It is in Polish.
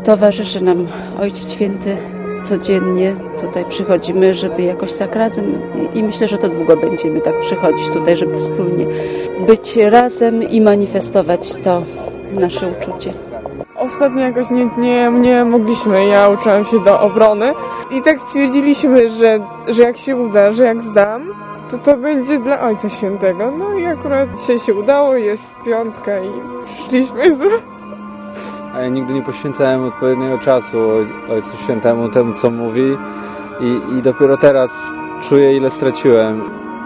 Towarzyszy nam Ojciec Święty codziennie. Tutaj przychodzimy, żeby jakoś tak razem i myślę, że to długo będziemy tak przychodzić tutaj, żeby wspólnie być razem i manifestować to nasze uczucie. Ostatnio jakoś nie mogliśmy, ja uczyłam się do obrony i tak stwierdziliśmy, że jak się uda, że jak zdam, to będzie dla Ojca Świętego. No i akurat dzisiaj się udało, jest piątka i przyszliśmy A ja nigdy nie poświęcałem odpowiedniego czasu Ojcu Świętemu, temu co mówi i dopiero teraz czuję, ile straciłem.